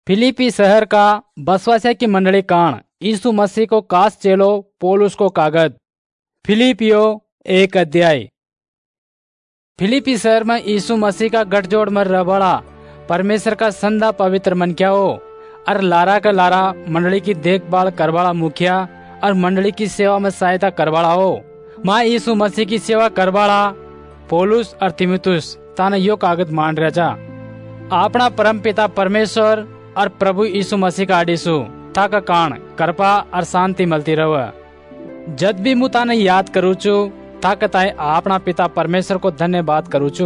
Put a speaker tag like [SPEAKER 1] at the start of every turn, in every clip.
[SPEAKER 1] फिलिपी शहर का बसवासिया की मंडली कान यीशु मसीह को कास चेलो पौलुस को कागज फिलिपियो 1 अध्याय। फिलिपी शहर में यीशु मसीह का गठजोड़ में रबड़ा परमेश्वर का संधा पवित्र मन क्या हो और लारा का लारा मंडली की देखभाल करवाड़ा मुखिया और मंडली की सेवा में सहायता करवाड़ा हो। माँ यीशु मसीह की सेवा करवाड़ा पौलुस और तीमुथियुस ताने यो कागज मान रहा जा। अपना परम पिता परमेश्वर और प्रभु यीशु मसीह का आडीसु था का कान कृपा और शांति मिलती रहे। जब भी मु ताने याद करूँ चू था कताए अपना पिता परमेश्वर को धन्यवाद करूँ चू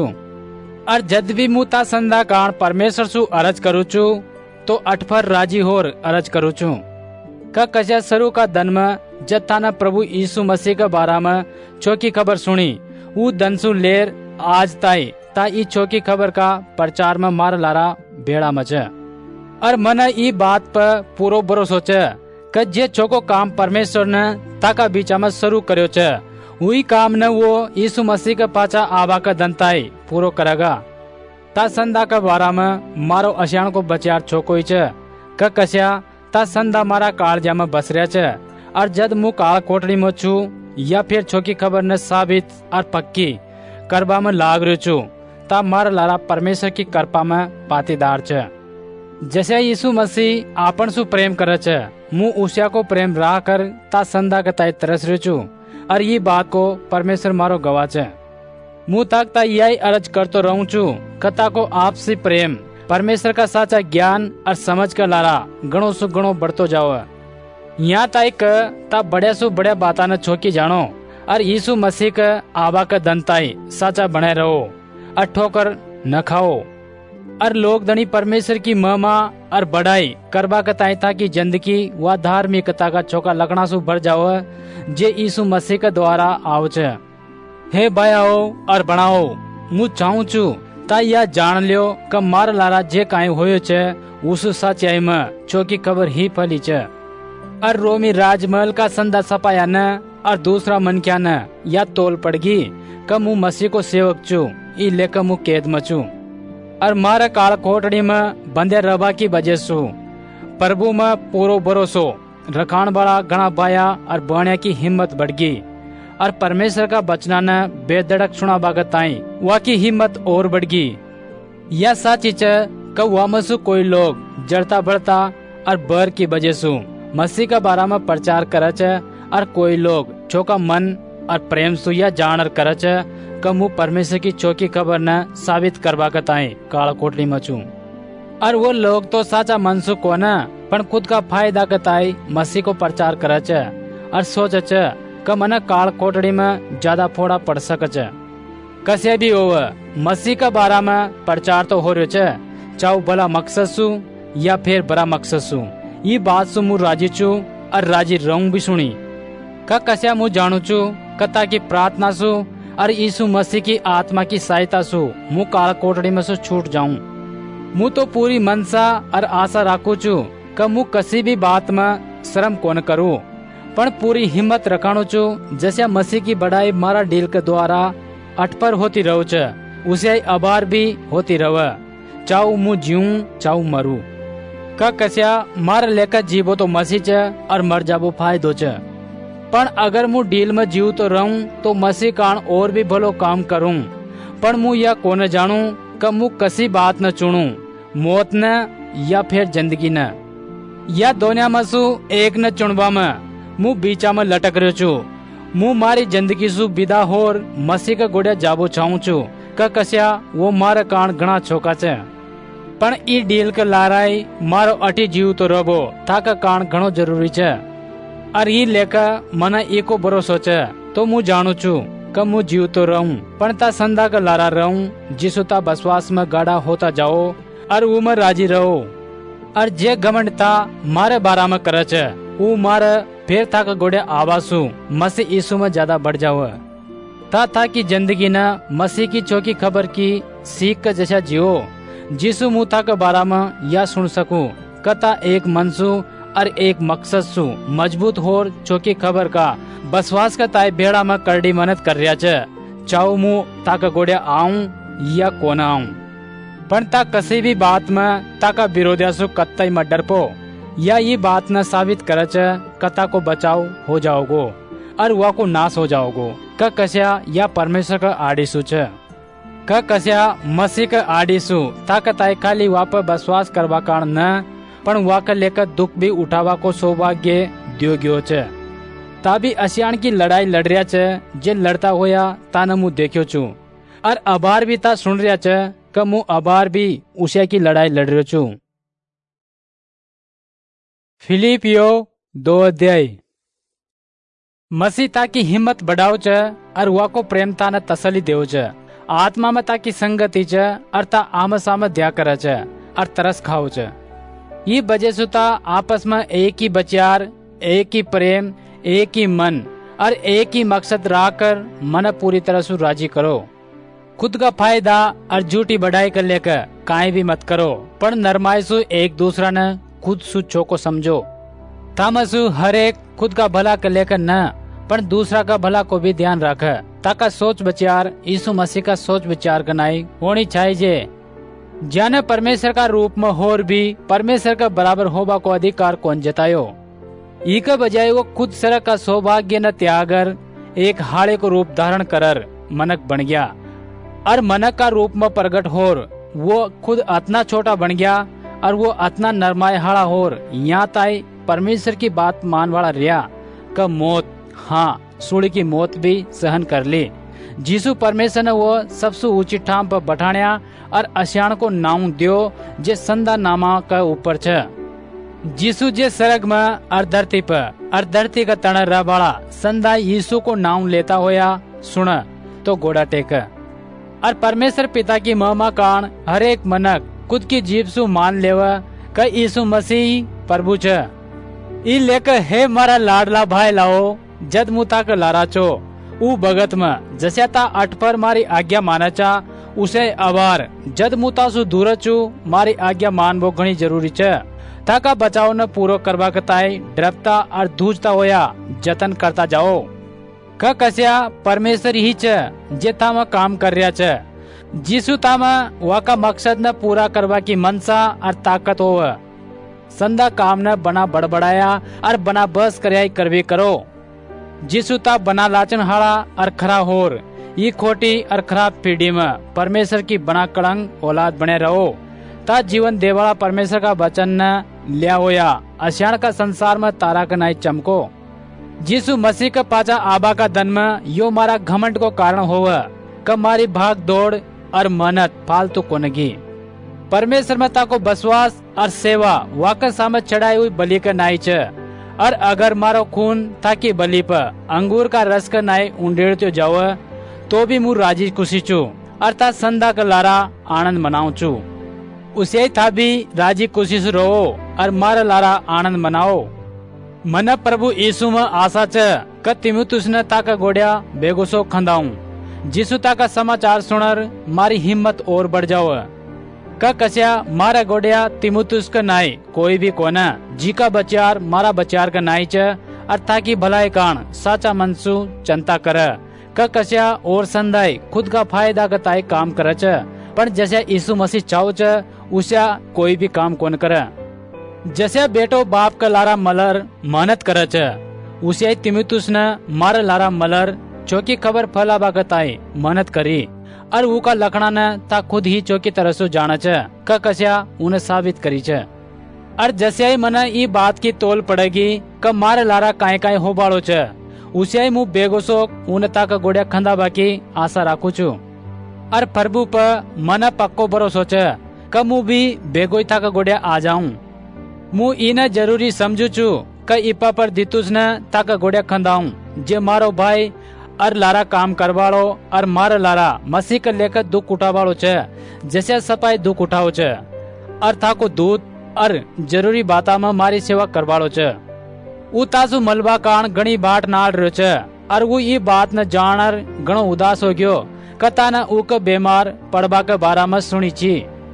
[SPEAKER 1] और जब भी मु ता संधा कान परमेश्वर सु अरज करूँ चू तो अठफर राजी होर अरज करूँ चू का कशा शुरू का दन में जब थाना प्रभु यीशु मसीह के बारे में चौकी खबर सुनी वो दनसु लेर आज ताई ता ई चौकी खबर का प्रचार में मार लारा बेड़ा मचे और मन ई बात पर पूरो भरोसो चे कि जे चोको काम परमेश्वर ने ताका बीचा में शुरू करो चे वही काम ने वो यीशु मसीह के पाचा आबा का दंताई पूरो करेगा। ता संधा का बारा में मारो अशान को बचार छोको ही चे का कस्या ता संधा मारा कालजा में बस रहा चे और जद मु काल कोटड़ी में छू या फिर छोकी खबर ने साबित और पक्की करबा में लाग रही छू ता मार लारा परमेश्वर की कृपा में पातीदार चे। जैसे यीशु मसीह आपन सु प्रेम करे चे मु उसिया को प्रेम रहा कर ता संधा के ताई तरस रही छू और ये बात को परमेश्वर मारो गवाह चे। मु तक ता यही अर्ज करतो रहूं छू कता को आपसी प्रेम परमेश्वर का साचा ज्ञान और समझ का लारा गणो सु गणो बढ़तो जाओ। यहाँ ताई ता बड़े सु बड़े बाता न छोकी जानो और यीशु मसीह के आबा का दंताई साचा बने रहो और ठोकर न खाओ और लोग दनी परमेश्वर की महिमा और बढ़ाई करबा कताई था की जिंदगी व धार्मिकता का चौका लगना सु भर जाओ जे यीशु मसीह के द्वारा आवच। हे बयाओ और बनाओ मु चाहूं चू ता या जान लियो क मार लारा जे काई होयो छे उसु सच्चाई में चौकी खबर ही फली छे और रोमी राजमहल का संदा सपाया न और दूसरा मन क्या न या तोल पड़गी क मु मसीह को सेवक चू ई लेकर मु कैद में चू और मारा काल कोटड़ी में बंदे रबा की वजह सु प्रभु में पूरो भरोसो रखान वाला घना बाया और बाण्या की हिम्मत बढ़ गई और परमेश्वर का बचना न बेधड़क सुना बागत आई वह की हिम्मत और बढ़ गई। यह सच क वामसु कोई लोग जड़ता बढ़ता और बर की वजह सु मसीह का बारा में प्रचार करच और कोई लोग चौका मन और प्रेम सु या जानर करच कमु परमेश्वर की चौकी खबर न साबित करवा कताई काला कोटली मचू और वो लोग तो साचा मनसु को न पण खुद का फायदा कताई मसीह को प्रचार करच और सोचच क मन काल कोटड़ी में ज्यादा फोड़ा पड़ सकच। कसे भी हो मसीह का बारा में प्रचार तो हो रहे चे चाहे भला मकसद सु या फिर बड़ा मकसद सु ये बात सु मु राजी चू और राजी रहूं भी सुनी का कस्या मु जानू चू कता की प्रार्थना सु और यीशु मसीह की आत्मा की सहायता सु मु काल कोटड़ी में से छूट जाऊं। मु तो पूरी मनसा और आशा राखू चू क मु किसी भी बात में शर्म कौन करूं पण पूरी हिम्मत रखाणु चू जैसे मसीह की बढ़ाई मारा डील के द्वारा अटपर होती रहो च उसे आभार भी होती रहे चाहू मु जीऊं चाहू मरू का कस्या मार लेकर जीवो तो मसीह च और मर जाबो फायदो च पण अगर मु डील में जीव तो रहूं तो मसीह कान और भी भलो काम करूं पण मु यह कोन जानू क मु कसी बात न चुनू मौत न या फिर जिंदगी न या दोनिया में सु एक न चुनवा में मु बीचा में लटक रहो छू मु मारी जिंदगी सु विदा होर मसीह का गोड़े जाबो चाहूं छू क कस्या वो मारे कान घना छोका छे पण ई डील के लाराई मारो अटी जीव तो रबो था का कान घणो जरूरी छे और ये लेकर मना एको भरोसो चे तो मु जानू चू क मु जीव तो रहूं पण ता संधा का लारा रहूं जिसु ता बसवास में गाढ़ा होता जाओ और वो में राजी रहो और जे घमंड ता मारे बारा में करे चे वो मारे फिर था का गोड़े आवासु मसीह यीशु में ज्यादा बढ़ जाओ था की जिंदगी न मसीह की चौकी खबर की सीख का जैसा जियो जिसु मु था के बारा में या सुन सकूं कता एक मनसु और एक मकसद सु मजबूत होर चौकी खबर का बसवास का ताई बेड़ा में करड़ी मेहनत कर रहा चे चाहू मु ताक गोड़े आऊं या कोना आऊं। पण ता कसी भी बात में ताका विरोधियासु कत्तई मत डरपो, या ये बात न साबित करच कता को बचाव हो जाओगो और वह को नाश हो जाओगो। क कस्या या परमेश्वर का आड़ीसु छ, क कस्या मसीह का आड़ीसु ताकताई खाली वाप विश्वास करवा कारण न पण वाक लेकर दुख भी उठावा को सौभाग्य दियो गयो छ। ताबी असियाण की लड़ाई लड़ रहा छ, जे लड़ता होया तान मु देखियो छु, और अबार भी ता सुन रहा छ क मु अबार भी उसे की लड़ाई लड़ रहो छु। फिलिपियो 2 अध्याय। मसीह ताकि हिम्मत बढ़ाओ छ और वा को प्रेम तान तसली देव छ, आत्मा में ताकि संगति छ और ता आम साम द्या कर छ और तरस खाओ छ। ये वजह से ता आपस में एक ही विचार, एक ही प्रेम, एक ही मन और एक ही मकसद रखकर मन पूरी तरह से राजी करो। खुद का फायदा और झूठी बढ़ाई कर लेकर काई भी मत करो, पर नरमाई से एक दूसरा ने खुद सुचो को समझो। तामसु हर एक खुद का भला कर लेकर न, पर दूसरा का भला को भी ध्यान रख, ताकि सोच विचार यीशु मसीह का सोच विचार करनाई होनी चाहिए। जाने परमेश्वर का रूप में होर भी परमेश्वर का बराबर होबा को अधिकार कौन जतायो। इके बजाय वो खुद सर का सौभाग्य न त्यागर एक हाड़े को रूप धारण कर मनक बन गया, और मनक का रूप में प्रकट होर वो खुद अतना छोटा बन गया और वो अतना नरमाय हाड़ा होर यहाँ ताई परमेश्वर की बात मान वाला रिया का मौत, हाँ सूली की मौत भी सहन कर ली। जीसु परमेश्वर ने वो सबसे ऊंची ठाम पर बैठाया और असियाण को नाम दियो जे संदा नामा का ऊपर छ। जीसु जे सरग में और धरती पर और धरती का तण रह बाड़ा संदा यीशु को नाम लेता होया सुन तो गोड़ा टेक, और परमेश्वर पिता की महिमा कान हर एक मनक खुद की जीभ सु मान लेवा का यीशु मसीह प्रभु छ। ई लेकर हे मारा लाडला भाई लाओ जद मुता का लाराचो ऊ भगत में जस्या ता अट पर मारी आज्ञा माना चा उसे अवार जद मुता सु दूर चू मारी आज्ञा मान वो घनी जरूरी छ। ताका बचाव न पूरो करवा कताई डरता और धूजता होया जतन करता जाओ। क कस्या परमेश्वर ही छ जे तामा काम कर रहा छ। जीसु तामा वाका मकसद न पूरा करवा की मनसा और ताकत हो। संदा काम न बना बड़बड़ाया और बना बस करयाई करवी करो। जीसु ता बना लाचन हाड़ा और खरा होर ये खोटी और खराब पीढ़ी में परमेश्वर की बना कड़ंग औलाद बने रहो। ता जीवन देवाला परमेश्वर का वचन न लिया होया असियाण का संसार में तारा का नाई चमको। जीसु मसीह का पाचा आबा का धन में यो मारा घमंड को कारण होवा क मारी भाग दौड़ और मेहनत फालतू कोनगी। परमेश्वर में ताको बसवास और सेवा वाकई सामने चढ़ाई हुई बलि का नाई छ, और अगर मारो खून ताकि बलि पर अंगूर का रस का नाई उंडेड़तो जाओ तो भी मु राजी खुशी छू और ता संदा का लारा आनंद मनाऊ छू। उसे था भी राजी खुशी से रहो और मारा लारा आनंद मनाओ। मन प्रभु यीशु में आशा छ क तिमुतुस ने ताका गोड़िया बेगुसो खंदाऊं। जीसु ताका समाचार सुनर मारी हिम्मत और बढ़ जाओ। क कस्या मारा गोड़िया तिमुतुस का नाई कोई भी कोना जी का बचार मारा बचार का नाई छ, और ताकि भलाई कान साचा मनसु चिंता कर। क कस्या और संदाई खुद का फायदा का ताई काम कर छ, पर जैसे यीशु मसीह चाहो छ उसा कोई भी काम कौन कर। जैसे बेटो बाप का लारा मलर मेहनत कर छ उसे तिमुतुस ने मारा लारा मलर चौकी खबर फैलावा का ताई मेहनत करी, और वो का लखना ने ता खुद ही चौकी तरह से जाना छ क कस्या उन्हें साबित करी छ। और जैसे ही मना ये बात की तोल पड़ेगी क मारे लारा काय काय हो बाड़ो छ उसे ही मुँह बेगोसो उन्हें ताका गोड़िया खंदा बाकी आशा राखू छू। और प्रभु पर मन पक्को भरोसो छ क मुँह भी बेगोई ताका गोड़िया आ जाऊं। मुँह इन्हें जरूरी समझू छू क इपा पर दितुस ने ताका गोड़िया खंदाऊं जे मारो भाई और लारा काम करवाड़ो और मार लारा मसीह का लेकर दुख उठावाड़ो छ जैसे सपाई दुख उठाओ छ, और ताको दूध और जरूरी बाता में मारी सेवा करवाड़ो छ। ऊ तासु मलबा कान घणी बाट नाड़ रहो छ, और वो ये बात न जानर घणो उदास हो गयो कता न ऊक बीमार पड़बा के बारा में सुनी छी।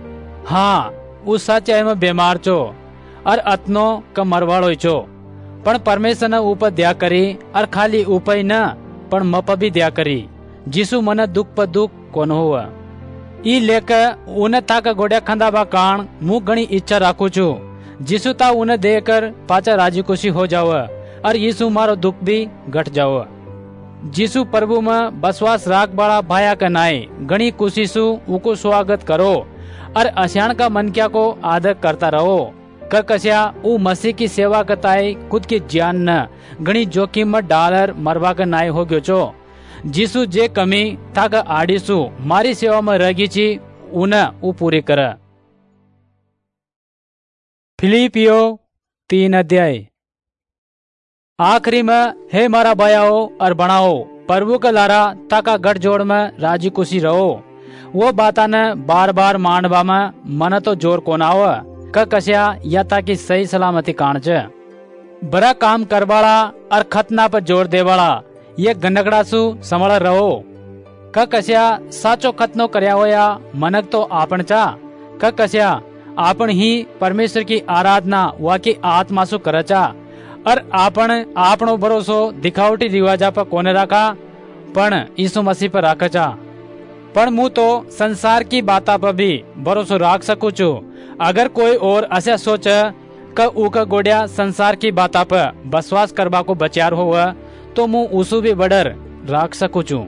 [SPEAKER 1] हाँ ऊ सच्चाई में बीमार छो और अतनो क मरवाड़ो छो, पण परमेश्वर ने ऊपर दया करी और खाली ऊपर न पण मप भी दया करी। जीसु मन दुख पर दुख कौन हुआ। ई लेकर उन ताक गोड्या खंदा बा कान मु घणी इच्छा राखू छू जिसु ता उन्हें देकर पाचा राजी खुशी हो जाव और यीशु मारो दुख भी घट जाव। जिसु प्रभु में बसवास राख बाड़ा भाया का नाय घणी खुशी सु उको स्वागत करो और असियान का मन क्या को आदर करता रहो। कस्या उ मसीह की सेवा कताई खुद की जान न घणी जोखिम में डालर मरवा का नाय हो गयो छो। जिसु जे कमी ताक आड़ीसु मारी सेवा में रही छी उन्हें उ पूरी कर। फिलिपियो 3 अध्याय। आखिरी में हे मारा बयाओ और बनाओ प्रभु का लारा ताका गठजोड़ में राजी खुशी रहो। वो बाता न बार बार मांडबा में मन तो जोर कोन आव कस्या या ताकि सही सलामती कांच बड़ा काम करवाड़ा और खतना पर जोर देवाड़ा ये गंडकड़ा सु संभल रहो। कस्या साचो खतनो करया होया मनक तो आपन चा कस्या आपन ही परमेश्वर की आराधना वाकी आत्मा सु करचा और आपन आपनो भरोसो दिखावटी रिवाजा पर कोने रखा पण यीशु मसीह पर राखचा। पण मु तो संसार की बाता पर भी भरोसो राख सकू छू। अगर कोई और ऐसा सोच क उका गोड्या संसार की बाता पर बसवास करबा को बचार हो तो मु उसु भी बडर राख सकू छू।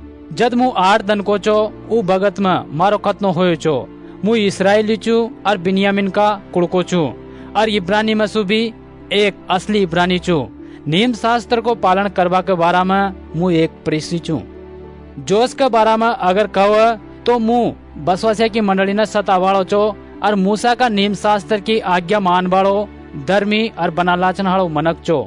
[SPEAKER 1] जद मु 8 दिन को चो उ भगत में मारो खतनो होयो छो। मु इसराइली छू और बिन्यामिन का कुड़को छू और इब्रानी में सु भी एक असली इब्रानी छू। नियम शास्त्र को पालन करवा के बारा में मु एक प्रीसी छू। जोश के बारा में अगर कहो तो मु बसवासिया की मंडली ने सतावाड़ो छो और मूसा का नियम शास्त्र की आज्ञा मान वाड़ो धर्मी और बनालाचन हाड़ो मनक छो।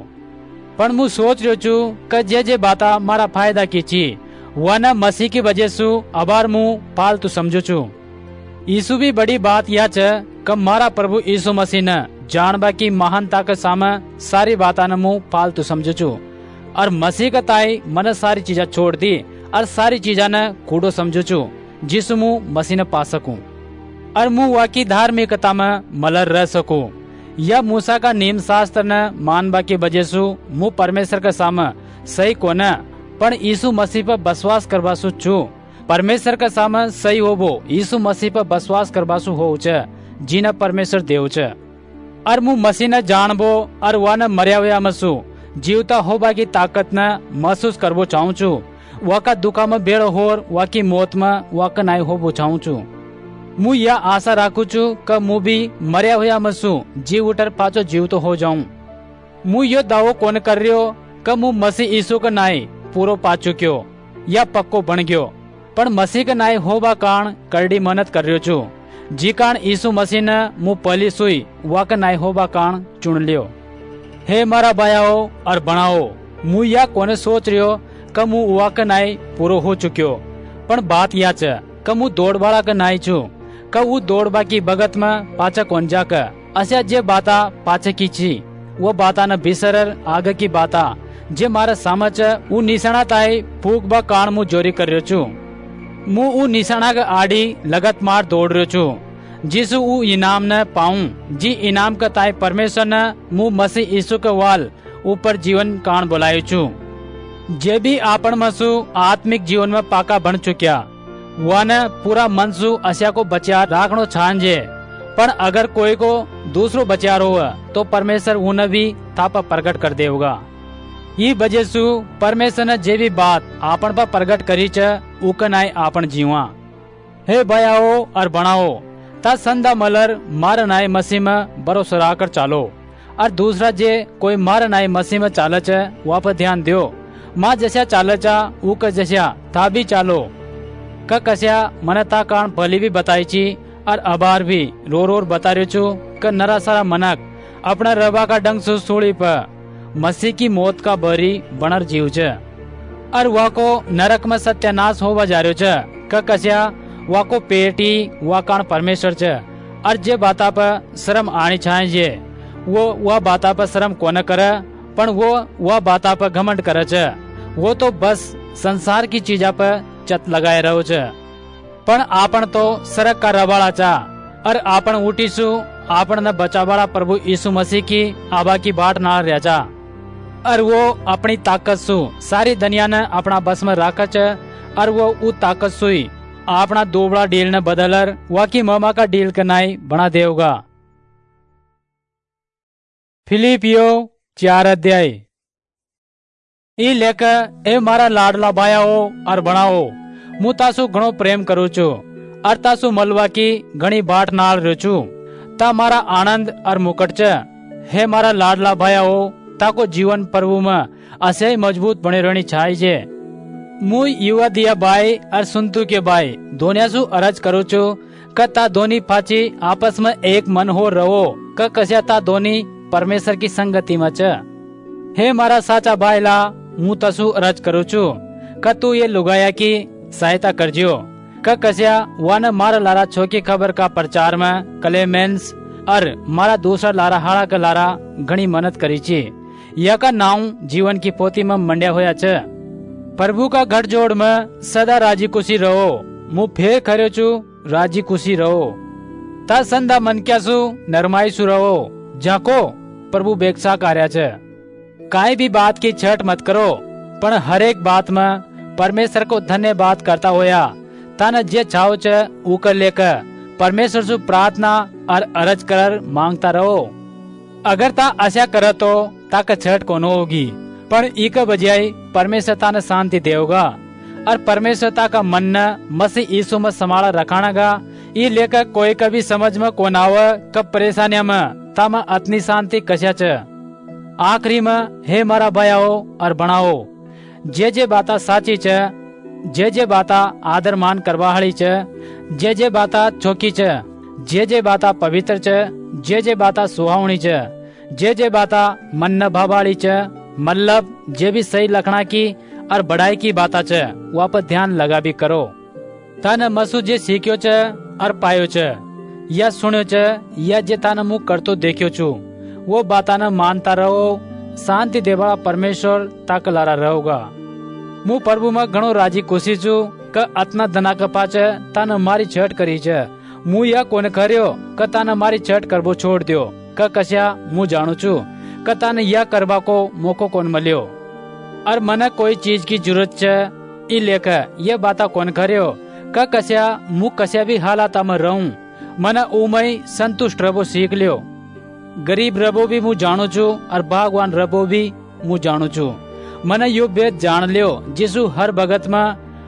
[SPEAKER 1] पण मु सोच रहो छू कि जे बाता मारा फायदा की छी वह न मसीह की वजह सु अबार मु पालतू समझू छू। यीशु भी बड़ी बात यह छ कि मारा प्रभु यीशु मसीह ने जानबा की महानता के सामे सारी बाता न मु पालतू समझू छू और मसीह का ताई मन सारी चीजा छोड़ दी और सारी चीजा न कूड़ो समझू छू जिस मु मसीह ने पा सकूं और मु वाकी धार्मिकता में मलर रह सकूं। यह मूसा का नियम शास्त्र न मानबा की वजह सु मु परमेश्वर के सामे सही कोने पण यीशु मसीह पर बसवास करवा सु छू। परमेश्वर के सामे सही होबो यीशु मसीह पर बसवास करवा सु हो छ जीना परमेश्वर देव छ और मु मसीह ने जानबो और वह न मरया हुआ मसु जीवता होबा की ताकत न महसूस करबो चाहूं छू। वाका दुखा में बेड़ होर वाकी मौत में वाका नाई होबो चाहूं छू। मु यह आशा राखू छू कि मु भी मरया हुआ मसु जीव उठर पाचो जीव तो हो जाऊं। मु यो दावो कोन कर रह्यो कि मु मसीह यीशु का नाई पूरो पा चुक्यो या पक्को बन गयो पण मसीह का नाई होबा कारण करड़ी मेहनत कर रह्यो छू। जी कारण यीशु मसीह ने मु पहली सुई वाका नाई होबा कारण चुन लियो। हे मारा बायाओ और बनाओ मु या कोने सोच रह्यो कि मु वाका नाई पूरो हो चुक्यो पण बात या छ कि मु दौड़वाड़ा का नाई छू कि वो दौड़बा की बगत में पाचा कोन जाक अस्या जे बाता पाचे की छी वो बाता न बिसरर आगे की बाता जे मारा सामच उ निशाना ताई फूक बा कारण मु जोरी कर रह्यो छू। मु उ निशाना का आड़ी लगत मार दौड़ रह्यो छू जिसु उ इनाम न पाऊं जी इनाम का ताई परमेश्वर न मु मसीह यीशु के वाल ऊपर जीवन कान बोलायो छू। जे भी आपन मसु आत्मिक जीवन में पाका बन चुक्या वह न पूरा मन सु अस्या को बचा राखनो छांजे पण अगर कोई को दूसरो बचार हो तो परमेश्वर उन्हें भी तापा प्रकट कर देगा। ये वजह सु परमेश्वर ने जे भी बात आपन पर प्रकट करी छ उक नाई आपन जीवा। हे बयाओ और बनाओ ता संदा मलर मार नाई मसीह में भरोसा राकर चालो और दूसरा जे कोई मार नाई मसीह में चाले छ वहाँ पर ध्यान दियो। माँ जैसा चाले चा उक जैसा था भी चालो कस्या मन ता कारण भली भी बताई छी और अबार भी रो रो बता रहे छू कि नरा सारा मनक अपना रबा का डंग सु सूली पर मसीह की मौत का बरी बनर जीव छ और वह को नरक में सत्यानाश होवा जा रह्यो छ कस्या वह को पेटी वह कारण परमेश्वर छ और जे बाता पर शर्म आनी चाहिए वो वह बाता पर शर्म कोन करे पण वो वह बाता पर घमंड करे छ। वो तो बस संसार की चीजा पर चत लगाए रहो छ पण आपन तो सरक का रवाड़ा चा और आपन उठीसु आपन न बचावाड़ा प्रभु यीशु मसीह की आबा की बाट ना रह जा और वो अपनी ताकत सु सारी दुनिया ने अपना बस में राख छ और वो उ ताकत सुई अपना दोबड़ा डील ने बदलर वाकी मामा का डील कनाई बना देगा। फिलिपियो 4 अध्याय। ई लेकर ए मारा लाडला भाया हो और बनाओ, मु तासु घणो प्रेम करू छू और तासु मलवा की घणी बाट नाल रह्यो छू। ता मारा आनंद और मुकुट छ। हे मारा लाडला भाया हो, ताको जीवन प्रभु में असे ही मजबूत बने रहनी चाहिए। मु युवा दिया भाई और सुनतु के भाई दोनिया सु अरज करू छू क ता दोनी फाची आपस में एक मन हो रहो क कस्या ता दोनी परमेश्वर की संगति में छ। हे मारा साचा भाई ला मु तसु अरज करू छू क तू ये लुगाया की सहायता करजियो क कस्या वन मारा लारा छोकी खबर का प्रचार में क्लेमेंस और मारा दूसरा लारा हाड़ा का लारा घणी मेहनत करी छी। यह का नाम जीवन की पोती में मंड्या होया छ। प्रभु का गठ जोड़ में सदा राजी खुशी रहो। मु फेर खर्यो छू राजी खुशी रहो। ता संदा मन क्या सु नरमाई सु रहो। जाको प्रभु बेक्षा कार्या छ। काई भी बात की छट मत करो, पण हर एक बात में परमेश्वर को धन्यवाद करता होया तान जे चाहो छ उकर लेकर परमेश्वर सु प्रार्थना और अरज कर मांगता रहो। अगर ता आशा कर तो ताक छट कोनो होगी, पर एक बजाय परमेश्वर तान शांति देगा और परमेश्वर ता का मन न मसीह यीशु में संभाला रखानागा। ये लेकर कोई कभी समझ में कौन आव कब परेशानियां में ता में अतनी शांति कस्या छ। आखिरी में हे मारा भायाओ और बनाओ, जे बाता साची छ, जे बाता आदर मान करवा हली छ, जे बाता चौकी छ, जे बाता पवित्र छ, जे बाता सुहावनी छ, जे बाता मन न भावाली छ, मतलब जे भी सही लखना की और बढ़ाई की बाता छ वहाँ पर ध्यान लगा भी करो। तान मसू जे सीख्यो छ और पायो छ या सुन्यो छ या जे तान मुँह करतो देखियो छु वो बाता न मानता रहो। शांति देवाला परमेश्वर ताक लारा रहोगा। मु प्रभु में घणो राजी खुशी छु क अतना धना के पाछे तान मारी छट करी छ। मु या कोने कर्यो क तान मारी छट करबो छोड़ दियो क कस्या मु जाणु छु क तान या करबा को मौको कौन मल्यो और मने कोई चीज की जरूरत छ। ई लेकर ये बाता कौन कर्यो क कस्या मु कस्या भी हालात में रहूं मने उमई संतुष्ट रबो सीख लियो। गरीब रबो भी मु जाणु छु और भगवान रबो भी मु जाणु छु। मने यो भेद जान लियो जिसु हर भगत में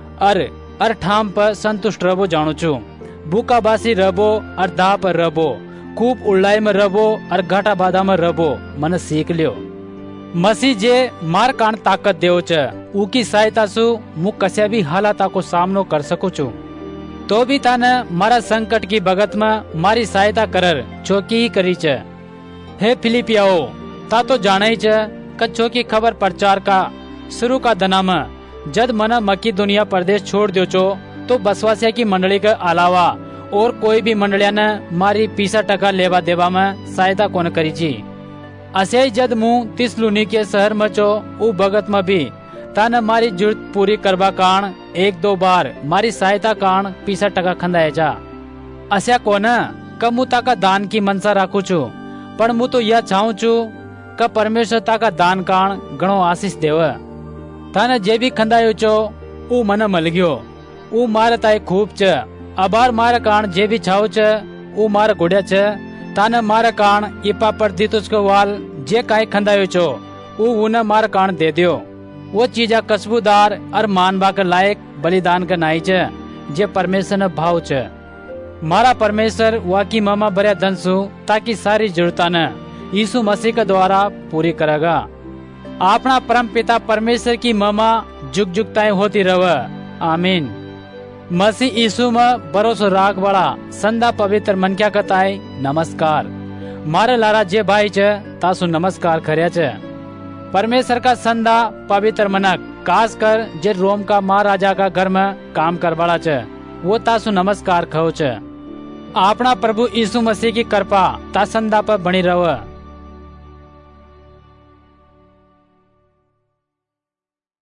[SPEAKER 1] और ठाम पर संतुष्ट रबो जाणु छु। भूखा बासी रबो और दाह पर रबो, खूब उल्लाई में रबो और घाटा बाधा में रबो मन सीख लियो। मसीह जे मार कान ताकत देव छ उकी सहायता सु मु कस्या भी हालाता को सामनो कर सकू छु। तो भी ताने मारा संकट की भगत में मारी सहायता करर चौकी ही करी छ। हे फिलिपियाओ, ता तो जाना ही छ कच्छो की खबर प्रचार का शुरू का दना में जद मना मकी दुनिया प्रदेश छोड़ दियो छो तो बसवासिया की मंडली के अलावा और कोई भी मंडलिया ने मारी 20% लेवा देवा में सहायता कौन करी छी। असे ही जद मु तिसलुनी के शहर में छो उ भगत में भी ताने मारी जरूरत पूरी करवा कारण 1-2 बार मारी सहायता कारण 20% खंदाए जा। अस्या कोन क मु ताका दान की मनसा राखू छु, पण मु तो यह चाहूं छु क परमेश्वर ताका दान कारण घणो आशीष देव। ताने जे भी खंदायो छो उ मन मल गयो, उ मारे ताए खूब छ। आभार मारे कारण जे भी छाव छ उ मारे गुड़िया छ। ताने मारे कारण इपा पर तुझको वाल जे काई खंदायो छो उ उन मारे कारण दे दियो। वो चीजा कस्बूदार और मानवा के लायक बलिदान का नाई छ जे परमेश्वर ने भाव छ। मारा परमेश्वर वाकी मामा बरिया धन सु ताकि सारी जरूरता न यीशु मसीह के द्वारा पूरी करेगा। अपना परम पिता परमेश्वर की मामा जुग जुगताएं होती रहे। आमीन। मसीह यीशु में भरोसा राख वाला संदा पवित्र मन क्या कताए नमस्कार। मारे लारा जे भाई छ तासु नमस्कार खर्या छ। परमेश्वर का संदा पवित्र मनक खास कर जे रोम का महाराजा का घर में काम कर वाला छ वो तासु नमस्कार खो छ। अपना प्रभु यीशु मसीह की कृपा ता संदा पर बनी रहे।